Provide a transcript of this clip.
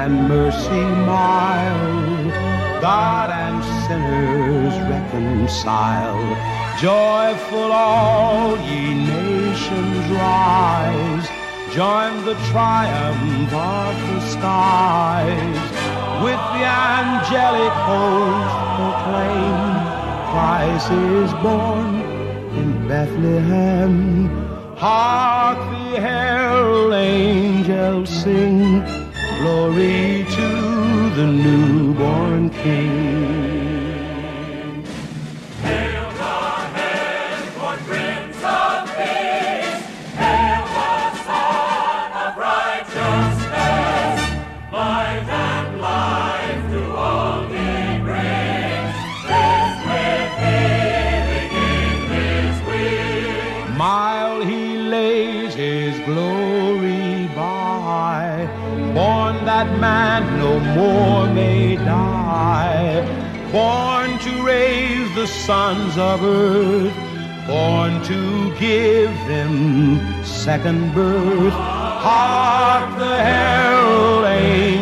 and mercy mild, God and sinners reconcile. Joyful all ye nations rise, join the triumph of the skies. With the angelic host proclaim, Christ is born in Bethlehem. Hark the herald angels sing, glory to the newborn King. Mile he lays his glory by, born that man no more may die, born to raise the sons of earth, born to give them second birth. Hark the herald angels